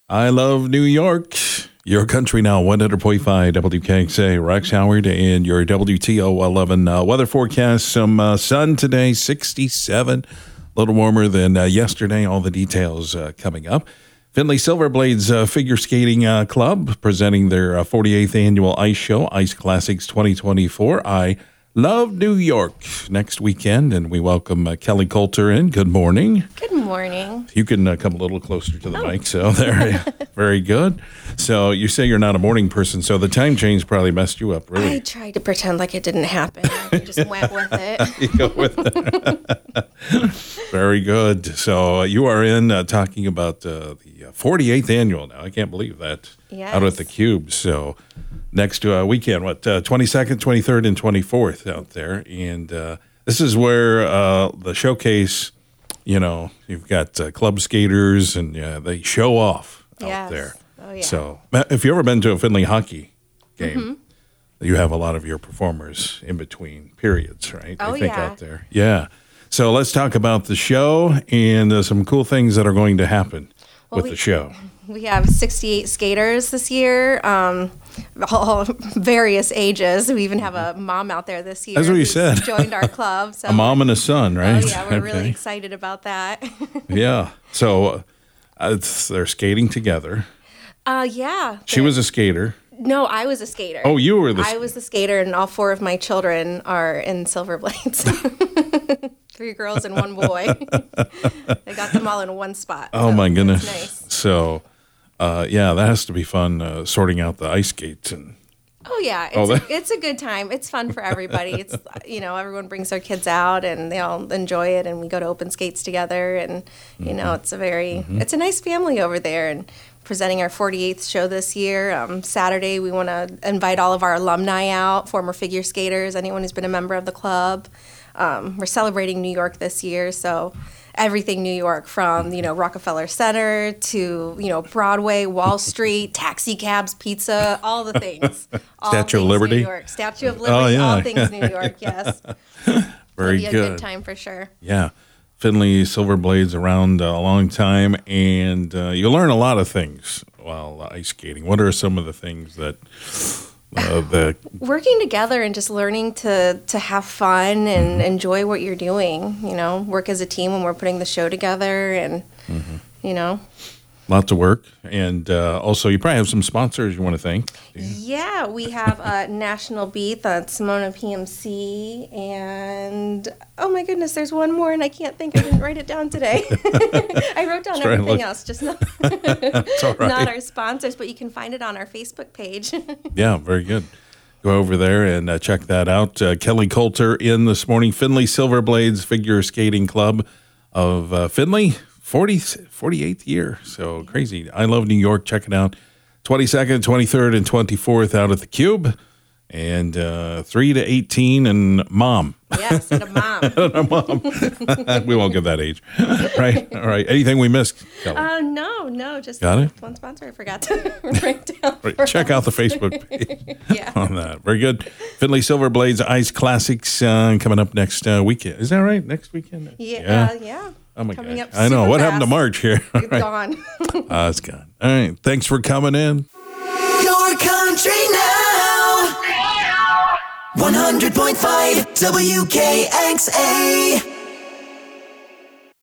I love New York. Your country now, 100.5 WKXA, Rex Howard, and your WTO 11 weather forecast. Some sun today, 67, a little warmer than yesterday. All the details coming up. Findlay Silverblades Figure Skating Club presenting their 48th annual ice show, Ice Classics 2024. I love New York next weekend, and we welcome Kelly Coulter in. Good morning. Good morning. You can come a little closer to the mic. So there, yeah. Very good. So you say you're not a morning person, so the time change probably messed you up, really. I tried to pretend like it didn't happen. I just went with it. You go with it. Very good. So you are in talking about the 48th annual now. I can't believe that. Yes. Out at the Cube. So next weekend, 22nd, 23rd, and 24th out there. And this is where the showcase, you've got club skaters and they show off out there. Oh, yeah. So if you've ever been to a Findlay hockey game, you have a lot of your performers in between periods, right? Oh, I think yeah. out there. Yeah. So let's talk about the show and some cool things that are going to happen with the show. We have 68 skaters this year, all various ages. We even have a mom out there this year. That's what you said. Joined our club. So A mom and a son, right? Oh, yeah, we're really excited about that. Yeah. So they're skating together. Yeah. She was a skater. No, I was a skater. Oh, you were I was the skater, and all four of my children are in Silverblades. 3 girls and 1 boy. I got them all in one spot. Oh, so my goodness. Nice. So, that has to be fun sorting out the ice skates. Oh, yeah. It's a good time. It's fun for everybody. It's, everyone brings their kids out, and they all enjoy it, and we go to open skates together, and, it's it's a nice family over there, and presenting our 48th show this year. Saturday, we want to invite all of our alumni out, former figure skaters, anyone who's been a member of the club. We're celebrating New York this year, so everything New York from, Rockefeller Center to, Broadway, Wall Street, taxi cabs, pizza, all the things. Statue of Liberty? New York. Statue of Liberty, all things New York, yes. Very It'll be a good time for sure. Yeah. Findlay Silverblades around a long time, and you learn a lot of things while ice skating. What are some of the things that working together and just learning to have fun and enjoy what you're doing, work as a team when we're putting the show together and, Lots of work. And also, you probably have some sponsors you want to thank. Yeah, we have National Beat, Simona PMC, and oh my goodness, there's one more, and I can't think. I didn't write it down today. I wrote down everything else, just not, not our sponsors, but you can find it on our Facebook page. Yeah, very good. Go over there and check that out. Kelly Coulter in this morning, Findlay Silverblades Figure Skating Club of Findlay. 48th year. So crazy. I love New York. Check it out. 22nd, 23rd, and 24th out at the Cube. And 3 to 18 and mom. Yes, and a mom. And a mom. We won't give that age. Right. All right. Anything we missed, Kelly? No. Just got it? One sponsor I forgot to write down. Right. Check out the Facebook page on that. Very good. Findlay Silverblades Ice Classics coming up next weekend. Is that right? Next weekend? Yeah. Oh, my Coming gosh. up I know. super What fast. happened to March here? It's gone. It's gone. All right. Thanks for coming in. Your country now. 100.5 WKXA.